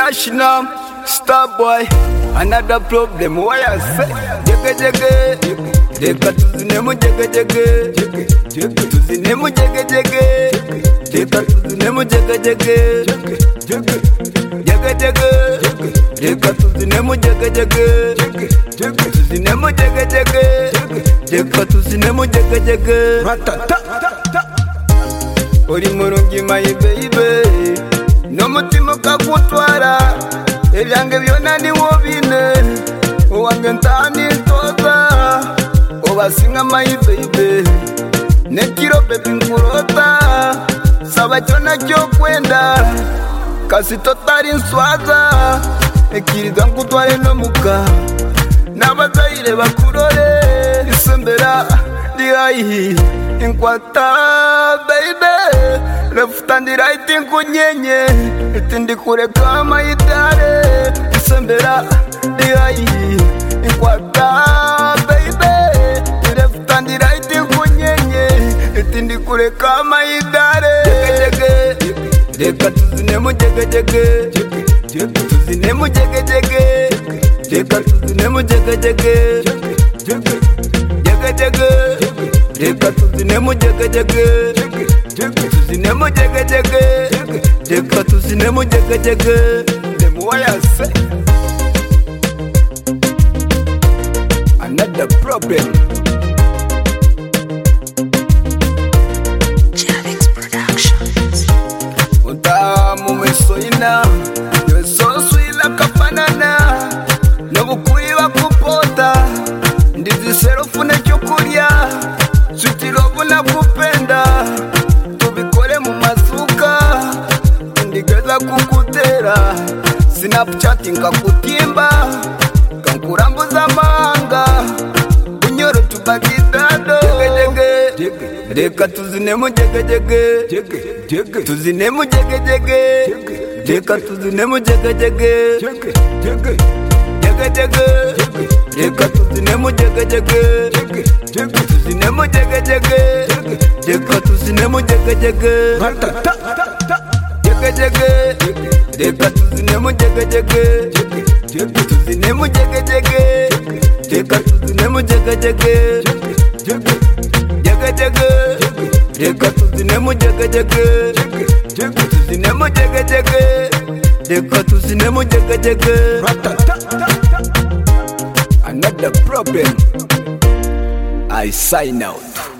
International Star Boy. Another problem, why I say jigga jigga, jigga tuzine mu jigga jigga, jigga tuzine mu jigga jigga, jigga tuzine mu jigga jigga, jigga jigga, jigga tuzine mu jigga jigga, jigga tuzine mu jigga jigga, jigga tuzine mu jigga jigga. Uri murungi my baby, no mutima kakutwara. Ebyange byona ni wobine uwange ntani toza obasinga my baby nekiro baby nkurota saba cyona cyo kwenda kasi totari nswaza ekiriza nkutware no muka nabazaire bakurore isembera diayi inkwata baby left and right kunyenye itindi kure kama itare isembera diayi inkwata baby left and right kunyenye itindi kure kama itare jeka tuzine mu jeka jeka tuzine mu jeka jeka jeka tuzine mu jeka jeka jeka jeka tuzine mu jeka jeka tuzine mu jeka jeka jeka tuzine mu jeka jeka. Them why I say another problem. Javix Productions. Unta mumesoina yoso swila kapanana nobukuyi bakupota ndizisero fune cyo kurya sutirobo nakupenda tubikore mu masuka ndigeza kukutera Snapchat ngakutimba kankurambuza amanga unyoro tubagidado reka tuzine mu jege jege tuzine mu jege jege reka tuzine mu jege jege jeka tuzine mu jege jege tuzine mu jege jege jeka tuzine mu jege jege reka tuzine mu jege jege tuzine mu jege jege jeka tuzine mu jege jege reka tuzine mu jege jege tuzine mu jege jege jeka tuzine mu jege jege. Another problem. I sign out.